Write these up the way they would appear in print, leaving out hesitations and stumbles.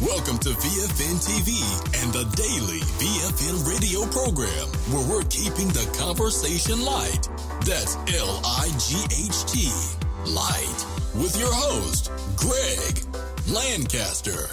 Welcome to VFN TV and the daily VFN radio program, where we're keeping the conversation light. That's L-I-G-H-T, light, with your host, Greg Lancaster.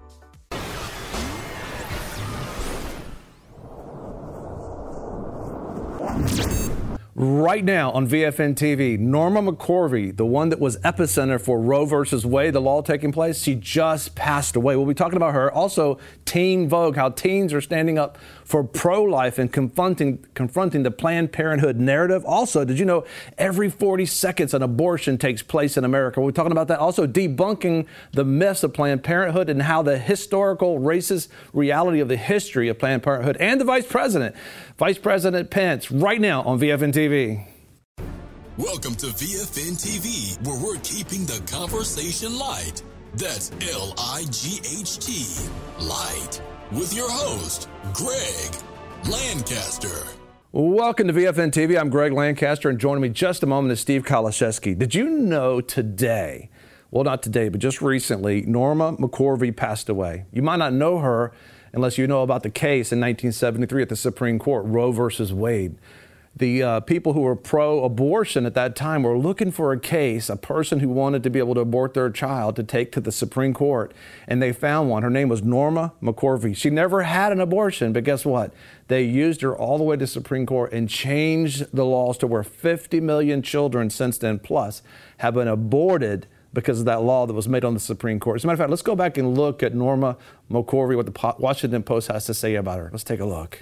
Right now on VFN TV, Norma McCorvey, the one that was epicenter for Roe versus Wade, the law taking place, she just passed away. We'll be talking about her. Also, Teen Vogue, how teens are standing up for pro-life and confronting the Planned Parenthood narrative. Also, did you know every 40 seconds an abortion takes place in America? We're talking about that. Also, debunking the myths of Planned Parenthood and how the historical racist reality of the history of Planned Parenthood, and the Vice President Pence, right now on VFN TV. Welcome to VFN TV, where we're keeping the conversation light. That's L-I-G-H-T, light, with your host, Greg Lancaster. Welcome to VFN TV. I'm Greg Lancaster, and joining me just a moment is Steve Kaliszewski. Did you know today, well, not today, but just recently, Norma McCorvey passed away? You might not know her unless you know about the case in 1973 at the Supreme Court, Roe versus Wade. The people who were pro-abortion at that time were looking for a case, a person who wanted to be able to abort their child, to take to the Supreme Court, and they found one. Her name was Norma McCorvey. She never had an abortion, but guess what? They used her all the way to the Supreme Court and changed the laws to where 50 million children since then plus have been aborted because of that law that was made on the Supreme Court. As a matter of fact, let's go back and look at Norma McCorvey, what the Washington Post has to say about her. Let's take a look.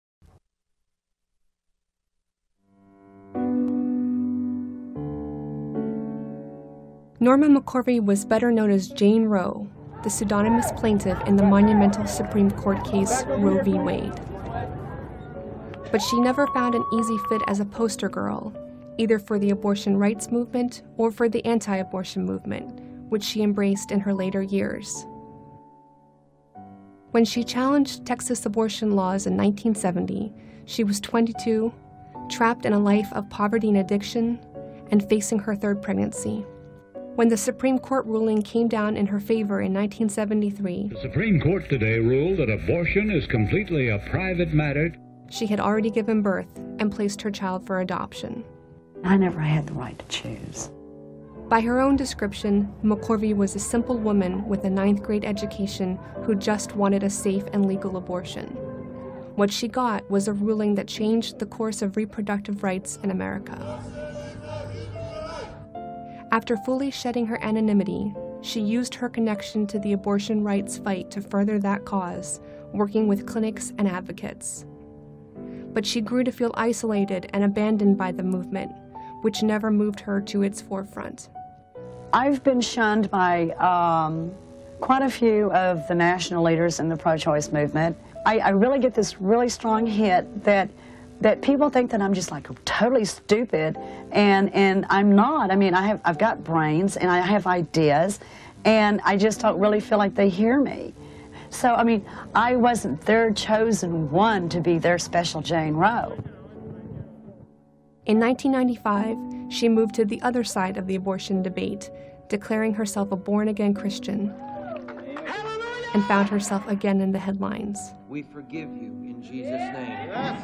Norma McCorvey was better known as Jane Roe, the pseudonymous plaintiff in the monumental Supreme Court case Roe v. Wade. But she never found an easy fit as a poster girl, either for the abortion rights movement or for the anti-abortion movement, which she embraced in her later years. When she challenged Texas abortion laws in 1970, she was 22, trapped in a life of poverty and addiction, and facing her third pregnancy. When the Supreme Court ruling came down in her favor in 1973, the Supreme Court today ruled that abortion is completely a private matter. She had already given birth and placed her child for adoption. I never had the right to choose. By her own description, McCorvey was a simple woman with a 9th grade education who just wanted a safe and legal abortion. What she got was a ruling that changed the course of reproductive rights in America. After fully shedding her anonymity, she used her connection to the abortion rights fight to further that cause, working with clinics and advocates. But she grew to feel isolated and abandoned by the movement, which never moved her to its forefront. I've been shunned by quite a few of the national leaders in the pro-choice movement. I really get this really strong hit that people think that I'm just like totally stupid, and I'm not. I mean, I've got brains and I have ideas, and I just don't really feel like they hear me. So, I mean, I wasn't their chosen one to be their special Jane Roe. In 1995, she moved to the other side of the abortion debate, declaring herself a born-again Christian, and found herself again in the headlines. We forgive you in Jesus' name. Yes.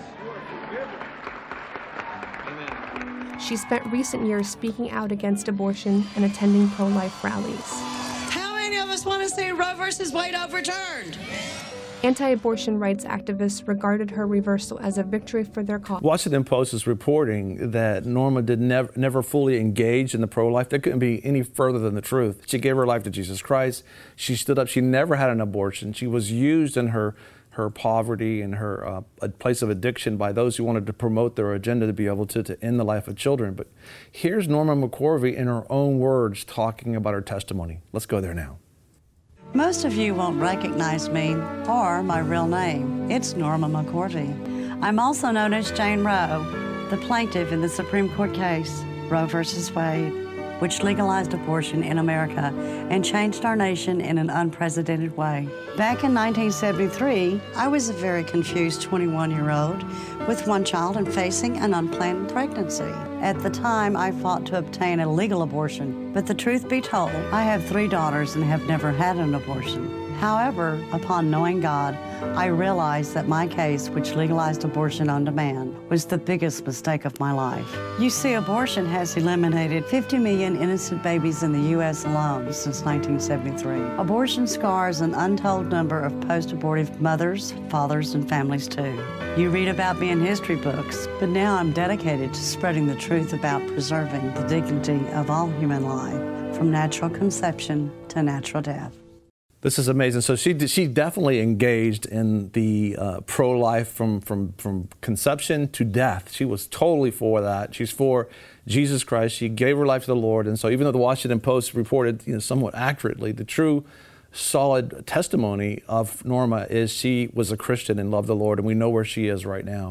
She spent recent years speaking out against abortion and attending pro-life rallies. How many of us want to see Roe versus Wade overturned? Anti-abortion rights activists regarded her reversal as a victory for their cause. Washington Post is reporting that Norma did never fully engage in the pro-life. That couldn't be any further than the truth. She gave her life to Jesus Christ. She stood up. She never had an abortion. She was used in her poverty and her a place of addiction by those who wanted to promote their agenda to be able to end the life of children. But here's Norma McCorvey in her own words talking about her testimony. Let's go there now. Most of you won't recognize me or my real name. It's Norma McCorvey. I'm also known as Jane Roe, the plaintiff in the Supreme Court case, Roe versus Wade, which legalized abortion in America and changed our nation in an unprecedented way. Back in 1973, I was a very confused 21-year-old with one child and facing an unplanned pregnancy. At the time, I fought to obtain a legal abortion, but the truth be told, I have 3 daughters and have never had an abortion. However, upon knowing God, I realized that my case, which legalized abortion on demand, was the biggest mistake of my life. You see, abortion has eliminated 50 million innocent babies in the U.S. alone since 1973. Abortion scars an untold number of post-abortive mothers, fathers, and families too. You read about me in history books, but now I'm dedicated to spreading the truth about preserving the dignity of all human life, from natural conception to natural death. This is amazing. So she definitely engaged in the pro-life from conception to death. She was totally for that. She's for Jesus Christ. She gave her life to the Lord. And so even though the Washington Post reported, somewhat accurately, the true solid testimony of Norma is she was a Christian and loved the Lord, and we know where she is right now.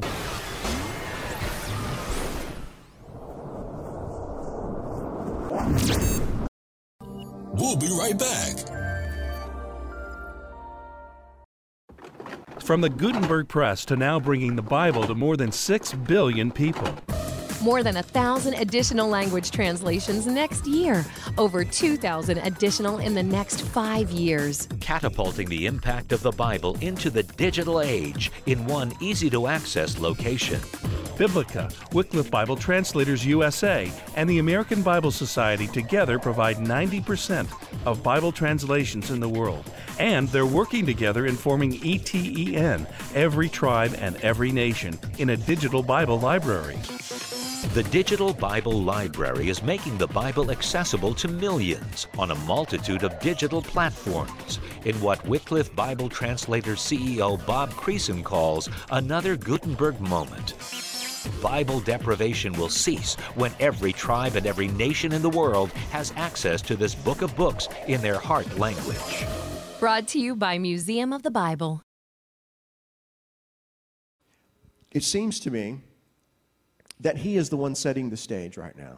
We'll be right back. From the Gutenberg Press to now bringing the Bible to more than 6 billion people. More than 1,000 additional language translations next year. Over 2,000 additional in the next 5 years. Catapulting the impact of the Bible into the digital age in one easy-to-access location. Biblica, Wycliffe Bible Translators USA, and the American Bible Society together provide 90% of Bible translations in the world. And they're working together in forming ETEN, Every Tribe and Every Nation, in a digital Bible library. The Digital Bible Library is making the Bible accessible to millions on a multitude of digital platforms in what Wycliffe Bible Translators CEO Bob Creason calls another Gutenberg moment. Bible deprivation will cease when every tribe and every nation in the world has access to this book of books in their heart language. Brought to you by Museum of the Bible. It seems to me that he is the one setting the stage right now.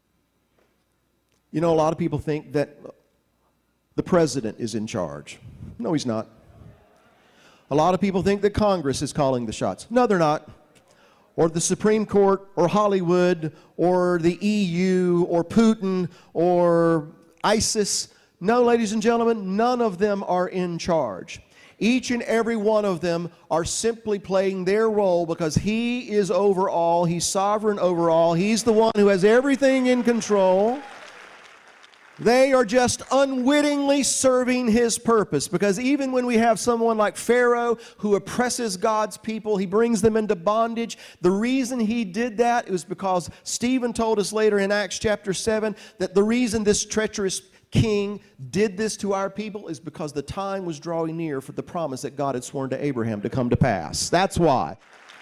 A lot of people think that the president is in charge. No, he's not. A lot of people think that Congress is calling the shots. No, they're not. Or the Supreme Court, or Hollywood, or the EU, or Putin, or ISIS. No, ladies and gentlemen, none of them are in charge. Each and every one of them are simply playing their role because he is over all, he's sovereign over all, he's the one who has everything in control. They are just unwittingly serving his purpose, because even when we have someone like Pharaoh who oppresses God's people, he brings them into bondage. The reason he did that was because Stephen told us later in Acts chapter 7 that the reason this treacherous king did this to our people is because the time was drawing near for the promise that God had sworn to Abraham to come to pass. That's why.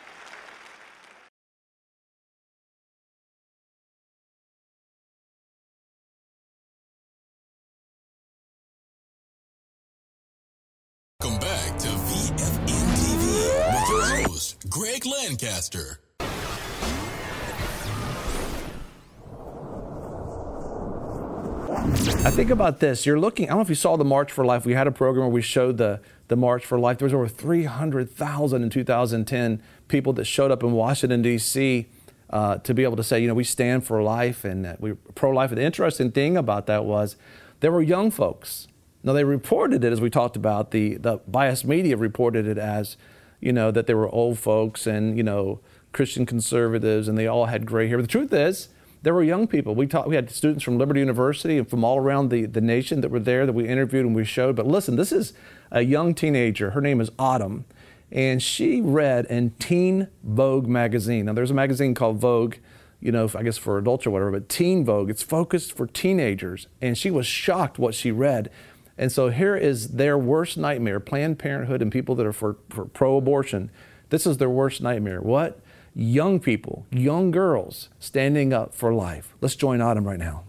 Welcome back to VFN TV with your host, Greg Lancaster. I think about this. You're looking, I don't know if you saw the March for Life. We had a program where we showed the March for Life. There was over 300,000 in 2010 people that showed up in Washington, D.C. To be able to say, we stand for life and we're pro-life. And the interesting thing about that was there were young folks. Now, they reported it, as we talked about, the biased media reported it as, that they were old folks and, Christian conservatives, and they all had gray hair. But the truth is, there were young people. We had students from Liberty University and from all around the nation that were there that we interviewed and we showed. But listen, this is a young teenager. Her name is Autumn, and she read in Teen Vogue magazine. Now, there's a magazine called Vogue, I guess for adults or whatever, but Teen Vogue, it's focused for teenagers. And she was shocked what she read. And so here is their worst nightmare, Planned Parenthood and people that are for pro-abortion. This is their worst nightmare. What? Young people, young girls standing up for life. Let's join Autumn right now.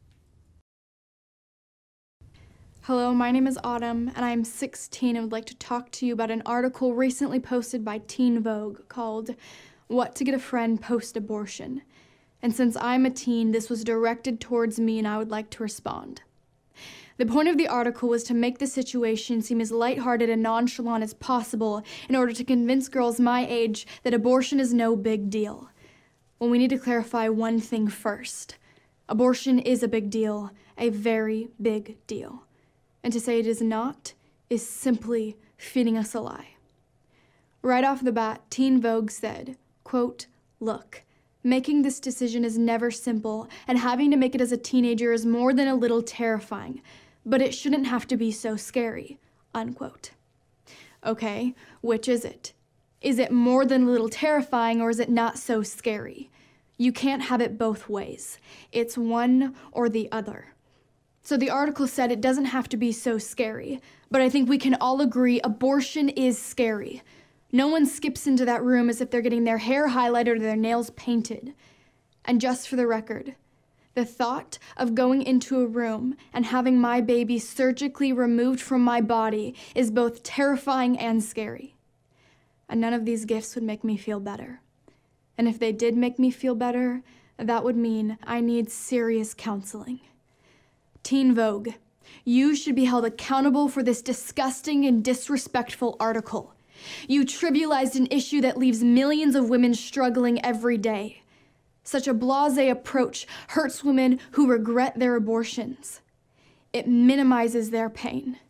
Hello, my name is Autumn, and I'm 16 and would like to talk to you about an article recently posted by Teen Vogue called What to Get a Friend Post-Abortion. And since I'm a teen, this was directed towards me and I would like to respond. The point of the article was to make the situation seem as lighthearted and nonchalant as possible in order to convince girls my age that abortion is no big deal. Well, we need to clarify one thing first. Abortion is a big deal, a very big deal. And to say it is not is simply feeding us a lie. Right off the bat, Teen Vogue said, quote, "Look, making this decision is never simple, and having to make it as a teenager is more than a little terrifying, but it shouldn't have to be so scary," unquote. Okay, which is it? Is it more than a little terrifying, or is it not so scary? You can't have it both ways. It's one or the other. So the article said it doesn't have to be so scary, but I think we can all agree abortion is scary. No one skips into that room as if they're getting their hair highlighted or their nails painted. And just for the record, the thought of going into a room and having my baby surgically removed from my body is both terrifying and scary. And none of these gifts would make me feel better. And if they did make me feel better, that would mean I need serious counseling. Teen Vogue, you should be held accountable for this disgusting and disrespectful article. You trivialized an issue that leaves millions of women struggling every day. Such a blasé approach hurts women who regret their abortions. It minimizes their pain.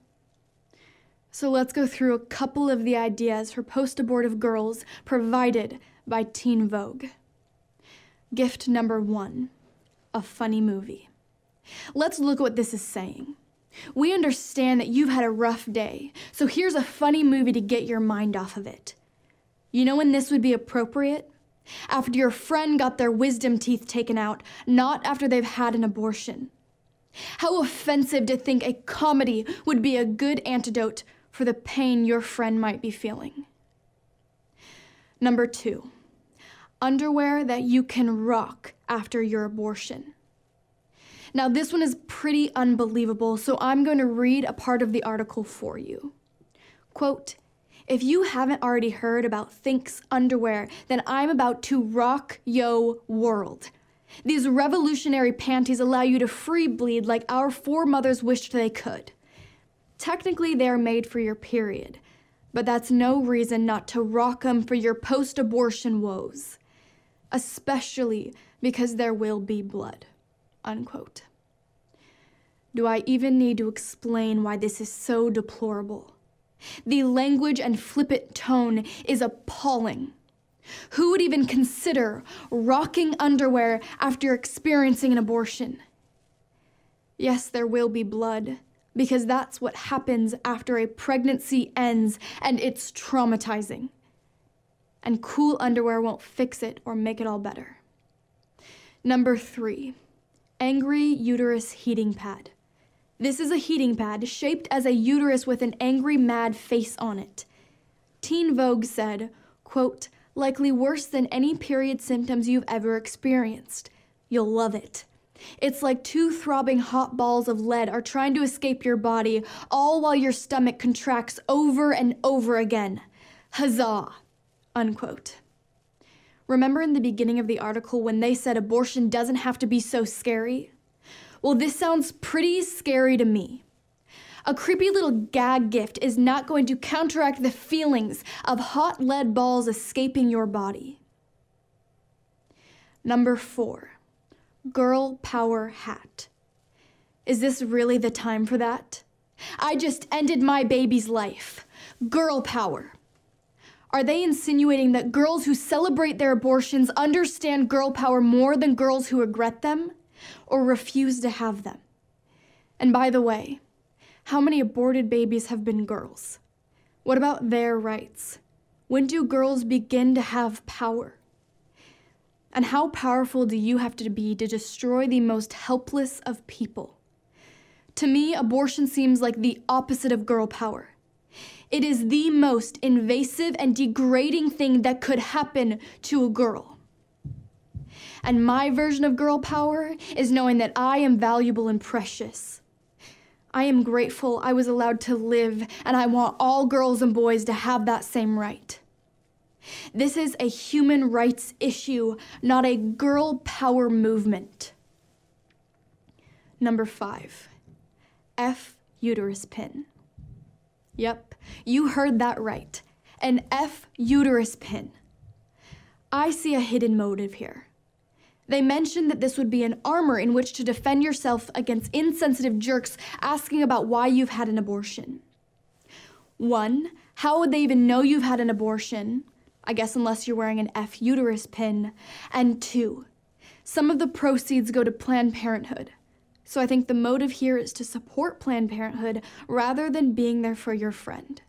So let's go through a couple of the ideas for post-abortive girls provided by Teen Vogue. Gift number 1, a funny movie. Let's look at what this is saying. We understand that you've had a rough day, so here's a funny movie to get your mind off of it. You know when this would be appropriate? After your friend got their wisdom teeth taken out, not after they've had an abortion. How offensive to think a comedy would be a good antidote for the pain your friend might be feeling. Number 2, underwear that you can rock after your abortion. Now, this one is pretty unbelievable, so I'm going to read a part of the article for you. Quote, "If you haven't already heard about Thinx underwear, then I'm about to rock yo world. These revolutionary panties allow you to free bleed like our foremothers wished they could. Technically, they are made for your period, but that's no reason not to rock them for your post-abortion woes, especially because there will be blood," unquote. Do I even need to explain why this is so deplorable? The language and flippant tone is appalling. Who would even consider rocking underwear after experiencing an abortion? Yes, there will be blood, because that's what happens after a pregnancy ends, and it's traumatizing. And cool underwear won't fix it or make it all better. Number 3, angry uterus heating pad. This is a heating pad shaped as a uterus with an angry, mad face on it. Teen Vogue said, quote, "Likely worse than any period symptoms you've ever experienced. You'll love it. It's like 2 throbbing hot balls of lead are trying to escape your body, all while your stomach contracts over and over again. Huzzah," unquote. Remember in the beginning of the article when they said abortion doesn't have to be so scary? Well, this sounds pretty scary to me. A creepy little gag gift is not going to counteract the feelings of hot lead balls escaping your body. Number 4, girl power hat. Is this really the time for that? I just ended my baby's life. Girl power. Are they insinuating that girls who celebrate their abortions understand girl power more than girls who regret them or refuse to have them? And by the way, how many aborted babies have been girls? What about their rights? When do girls begin to have power? And how powerful do you have to be to destroy the most helpless of people? To me, abortion seems like the opposite of girl power. It is the most invasive and degrading thing that could happen to a girl. And my version of girl power is knowing that I am valuable and precious. I am grateful I was allowed to live, and I want all girls and boys to have that same right. This is a human rights issue, not a girl power movement. Number 5, F uterus pin. Yep, you heard that right. An F uterus pin. I see a hidden motive here. They mentioned that this would be an armor in which to defend yourself against insensitive jerks asking about why you've had an abortion. 1, how would they even know you've had an abortion? I guess unless you're wearing an F uterus pin. And 2, some of the proceeds go to Planned Parenthood. So I think the motive here is to support Planned Parenthood rather than being there for your friend.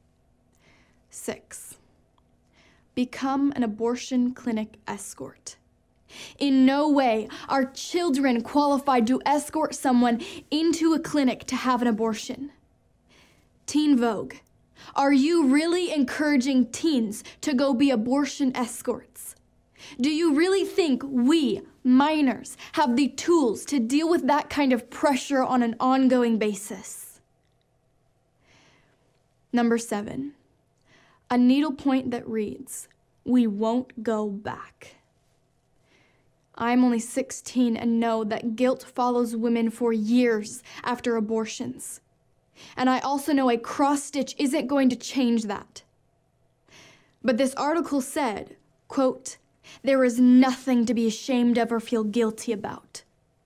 6, become an abortion clinic escort. In no way are children qualified to escort someone into a clinic to have an abortion. Teen Vogue, are you really encouraging teens to go be abortion escorts? Do you really think we, minors, have the tools to deal with that kind of pressure on an ongoing basis? Number 7, a needlepoint that reads, "We won't go back." I'm only 16 and know that guilt follows women for years after abortions. And I also know a cross stitch isn't going to change that. But this article said, quote, "There is nothing to be ashamed of or feel guilty about."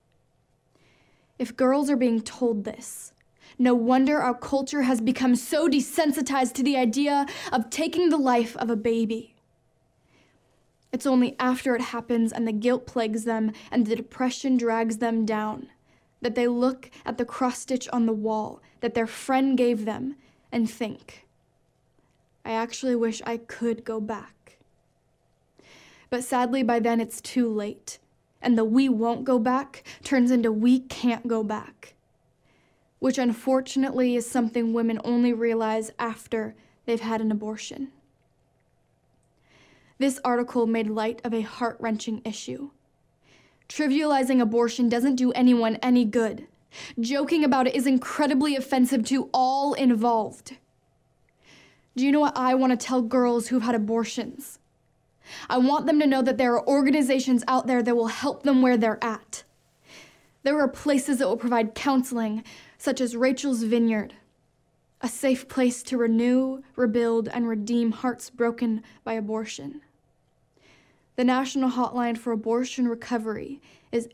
If girls are being told this, no wonder our culture has become so desensitized to the idea of taking the life of a baby. It's only after it happens and the guilt plagues them and the depression drags them down that they look at the cross-stitch on the wall that their friend gave them and think, I actually wish I could go back. But sadly, by then it's too late, and the "we won't go back" turns into "we can't go back," which unfortunately is something women only realize after they've had an abortion. This article made light of a heart-wrenching issue. Trivializing abortion doesn't do anyone any good. Joking about it is incredibly offensive to all involved. Do you know what I want to tell girls who've had abortions? I want them to know that there are organizations out there that will help them where they're at. There are places that will provide counseling, such as Rachel's Vineyard, a safe place to renew, rebuild, and redeem hearts broken by abortion. The national hotline for abortion recovery is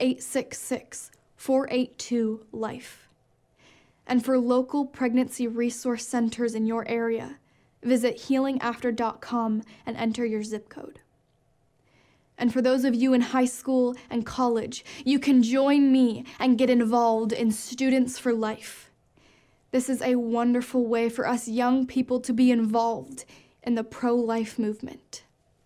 866-482-LIFE. And for local pregnancy resource centers in your area, visit healingafter.com and enter your zip code. And for those of you in high school and college, you can join me and get involved in Students for Life. This is a wonderful way for us young people to be involved in the pro-life movement.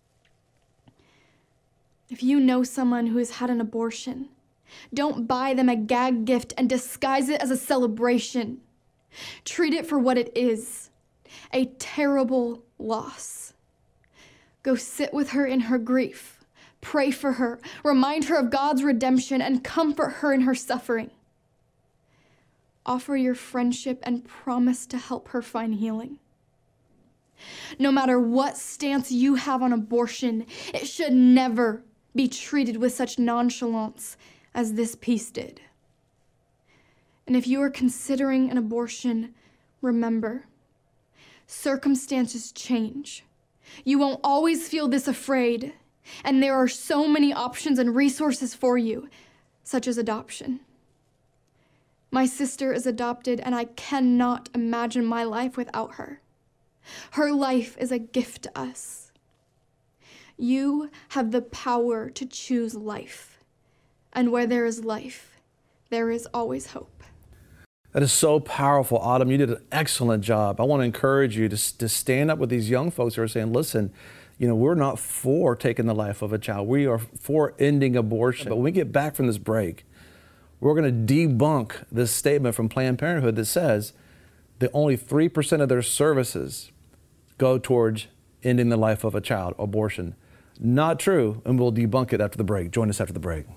If you know someone who has had an abortion, don't buy them a gag gift and disguise it as a celebration. Treat it for what it is, a terrible loss. Go sit with her in her grief, pray for her, remind her of God's redemption, and comfort her in her suffering. Offer your friendship and promise to help her find healing. No matter what stance you have on abortion, it should never be treated with such nonchalance as this piece did. And if you are considering an abortion, remember, circumstances change. You won't always feel this afraid, and there are so many options and resources for you, such as adoption. My sister is adopted, and I cannot imagine my life without her. Her life is a gift to us. You have the power to choose life. And where there is life, there is always hope. That is so powerful, Autumn. You did an excellent job. I want to encourage you to stand up with these young folks who are saying, listen, you know, we're not for taking the life of a child. We are for ending abortion. But when we get back from this break, we're going to debunk this statement from Planned Parenthood that says that only 3% of their services go towards ending the life of a child, abortion. Not true, and we'll debunk it after the break. Join us after the break.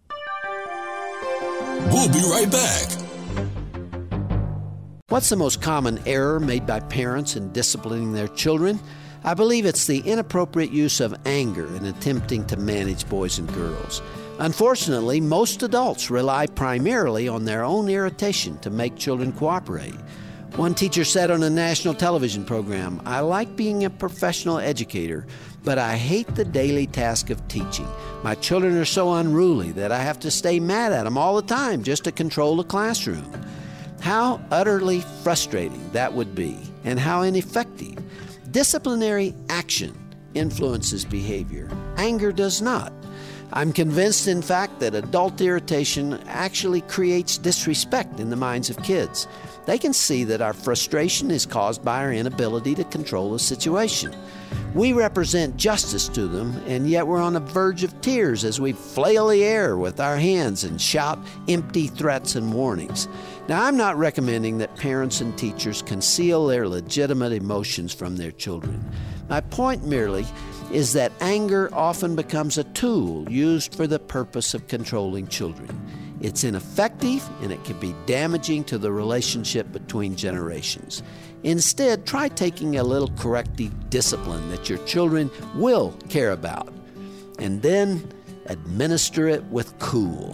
We'll be right back. What's the most common error made by parents in disciplining their children? I believe it's the inappropriate use of anger in attempting to manage boys and girls. Unfortunately, most adults rely primarily on their own irritation to make children cooperate. One teacher said on a national television program, "I like being a professional educator, but I hate the daily task of teaching. My children are so unruly that I have to stay mad at them all the time just to control the classroom." How utterly frustrating that would be. and how ineffective. Disciplinary action influences behavior. Anger does not. I'm convinced, in fact, that adult irritation actually creates disrespect in the minds of kids. They can see that our frustration is caused by our inability to control the situation. We represent justice to them, and yet we're on the verge of tears as we flail the air with our hands and shout empty threats and warnings. Now, I'm not recommending that parents and teachers conceal their legitimate emotions from their children. My point merely is that anger often becomes a tool used for the purpose of controlling children. It's ineffective, and it can be damaging to the relationship between generations. Instead, try taking a little corrective discipline that your children will care about, and then administer it with cool.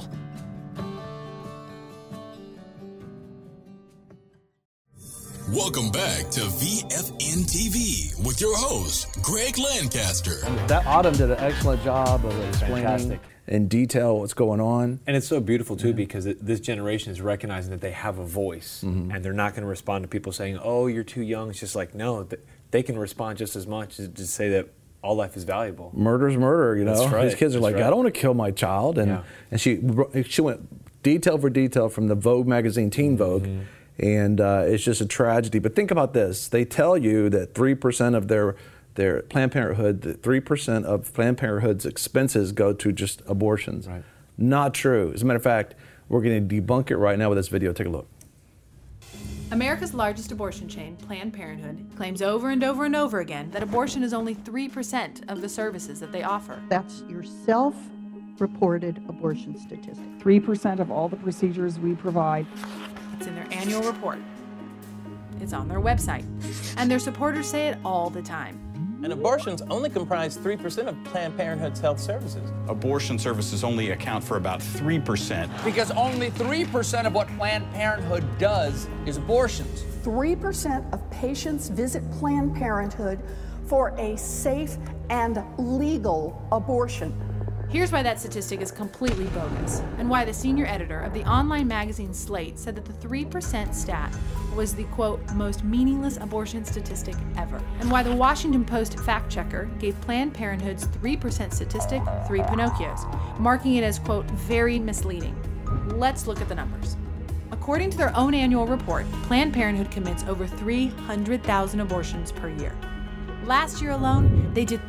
Welcome back to VFN TV with your host, Greg Lancaster. That Autumn did an excellent job of explaining in detail what's going on. And it's so beautiful, too, because this generation is recognizing that they have a voice, and they're not going to respond to people saying, oh, you're too young. It's just like, no, they can respond just as much as to say that all life is valuable. Murder's murder, you know. That's right. These kids are like, I don't want to kill my child. And she went detail for detail from the Vogue magazine, Teen Vogue, and it's just a tragedy. But think about this. They tell you that 3% of their Planned Parenthood, 3% of Planned Parenthood's expenses go to just abortions. Right. Not true. As a matter of fact, we're going to debunk it right now with this video. Take a look. America's largest abortion chain, Planned Parenthood, claims over and over and over again that abortion is only 3% of the services that they offer. That's your self-reported abortion statistic. 3% of all the procedures we provide. It's in their annual report. It's on their website. And their supporters say it all the time. And abortions only comprise 3% of Planned Parenthood's health services. Abortion services only account for about 3%. Because only 3% of what Planned Parenthood does is abortions. 3% of patients visit Planned Parenthood for a safe and legal abortion. Here's why that statistic is completely bogus, and why the senior editor of the online magazine Slate said that the 3% stat was the, quote, most meaningless abortion statistic ever, and why the Washington Post fact checker gave Planned Parenthood's 3% statistic 3 Pinocchios, marking it as, quote, very misleading. Let's look at the numbers. According to their own annual report, Planned Parenthood commits over 300,000 abortions per year. Last year alone, they did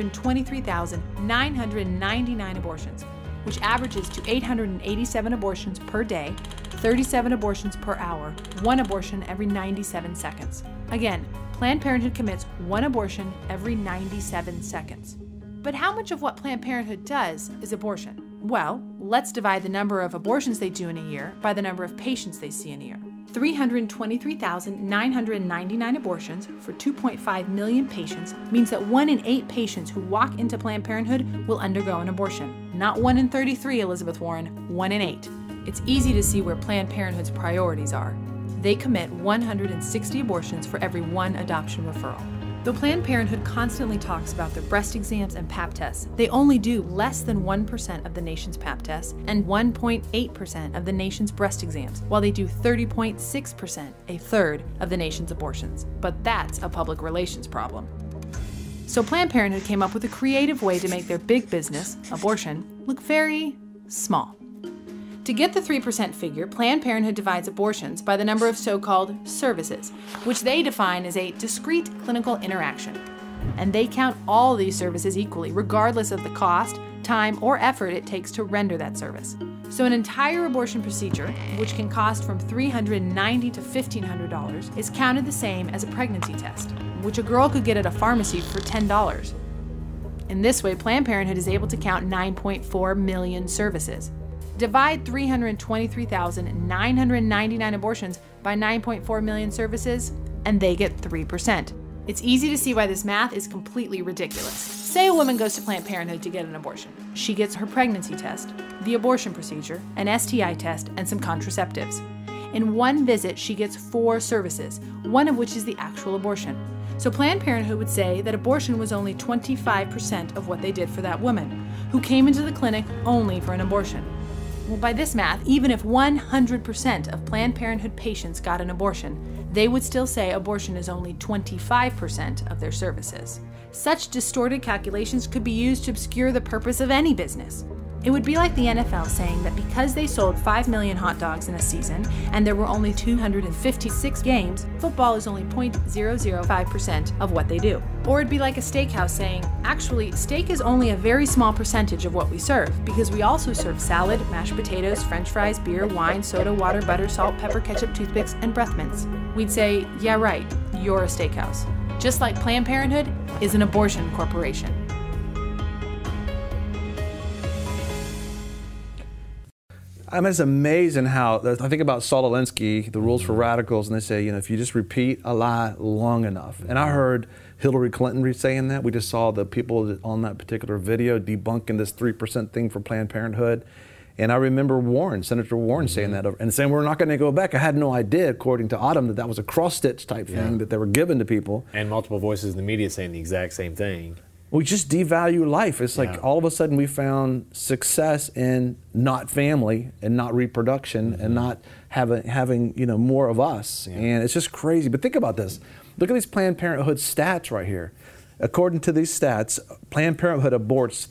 323,999 abortions, which averages to 887 abortions per day, 37 abortions per hour, 1 abortion every 97 seconds. Again, Planned Parenthood commits 1 abortion every 97 seconds. But how much of what Planned Parenthood does is abortion? Well, let's divide the number of abortions they do in a year by the number of patients they see in a year. 323,999 abortions for 2.5 million patients means that 1 in 8 patients who walk into Planned Parenthood will undergo an abortion. Not 1 in 33, Elizabeth Warren, 1 in 8. It's easy to see where Planned Parenthood's priorities are. They commit 160 abortions for every 1 adoption referral. Though Planned Parenthood constantly talks about their breast exams and Pap tests, they only do less than 1% of the nation's Pap tests and 1.8% of the nation's breast exams, while they do 30.6%, a third of the nation's abortions. But that's a public relations problem. So Planned Parenthood came up with a creative way to make their big business, abortion, look very small. To get the 3% figure, Planned Parenthood divides abortions by the number of so-called services, which they define as a discrete clinical interaction. And they count all these services equally, regardless of the cost, time, or effort it takes to render that service. So an entire abortion procedure, which can cost from $390 to $1,500, is counted the same as a pregnancy test, which a girl could get at a pharmacy for $10. In this way, Planned Parenthood is able to count 9.4 million services. Divide 323,999 abortions by 9.4 million services, and they get 3%. It's easy to see why this math is completely ridiculous. Say a woman goes to Planned Parenthood to get an abortion. She gets her pregnancy test, the abortion procedure, an STI test, and some contraceptives. In one visit, she gets 4 services, one of which is the actual abortion. So Planned Parenthood would say that abortion was only 25% of what they did for that woman, who came into the clinic only for an abortion. Well, by this math, even if 100% of Planned Parenthood patients got an abortion, they would still say abortion is only 25% of their services. Such distorted calculations could be used to obscure the purpose of any business. It would be like the NFL saying that because they sold 5 million hot dogs in a season and there were only 256 games, football is only 0.005% of what they do. Or it'd be like a steakhouse saying, actually, steak is only a very small percentage of what we serve, because we also serve salad, mashed potatoes, french fries, beer, wine, soda, water, butter, salt, pepper, ketchup, toothpicks, and breath mints. We'd say, yeah, right, you're a steakhouse. Just like Planned Parenthood is an abortion corporation. I mean, it's amazing how, I think about Saul Alinsky, the rules for radicals, and they say, if you just repeat a lie long enough. And I heard Hillary Clinton saying that. We just saw the people on that particular video debunking this 3% thing for Planned Parenthood. And I remember Senator Warren saying that, and saying we're not going to go back. I had no idea, according to Autumn, that was a cross-stitch type thing that they were giving to people. And multiple voices in the media saying the exact same thing. We just devalue life. It's like all of a sudden we found success in not family and not reproduction and not having more of us. And it's just crazy. But think about this. Look at these Planned Parenthood stats right here. According to these stats, Planned Parenthood aborts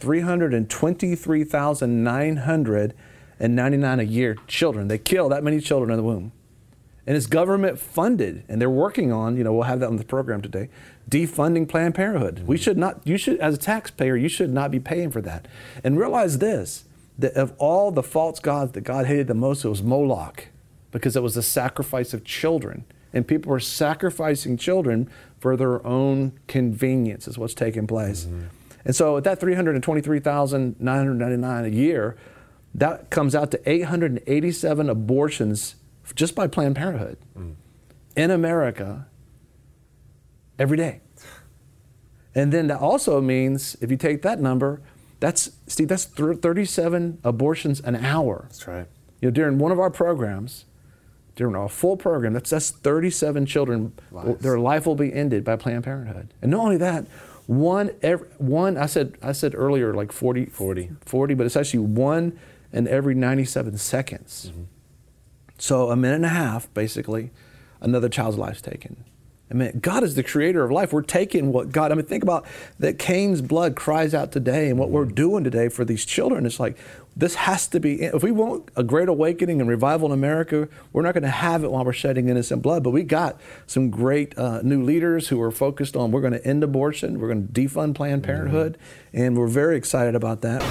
323,999 a year children. They kill that many children in the womb. And it's government funded, and they're working on, we'll have that on the program today, defunding Planned Parenthood. We should not, as a taxpayer, you should not be paying for that. And realize this, that of all the false gods that God hated the most, it was Moloch, because it was the sacrifice of children. And people were sacrificing children for their own convenience is what's taking place. And so at that 323,999 a year, that comes out to 887 abortions just by Planned Parenthood in America every day. And then that also means, if you take that number, that's 37 abortions an hour. That's right. During one of our programs, during a full program, that's 37 children, their life will be ended by Planned Parenthood. And not only that, I said earlier like 40, but it's actually 1 in every 97 seconds. So a minute and a half, basically, another child's life's taken. I mean, God is the creator of life. We're taking what God, think about that Cain's blood cries out today, and what we're doing today for these children. It's like, this has to be, if we want a great awakening and revival in America, we're not going to have it while we're shedding innocent blood. But we got some great new leaders who are focused on, we're going to end abortion, we're going to defund Planned Parenthood, and we're very excited about that.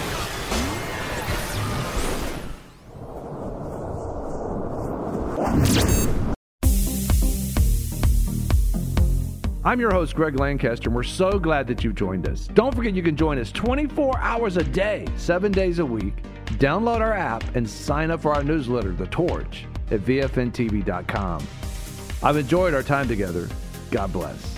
I'm your host, Greg Lancaster, and we're so glad that you've joined us. Don't forget you can join us 24 hours a day, 7 days a week. Download our app and sign up for our newsletter, The Torch, at VFNTV.com. I've enjoyed our time together. God bless.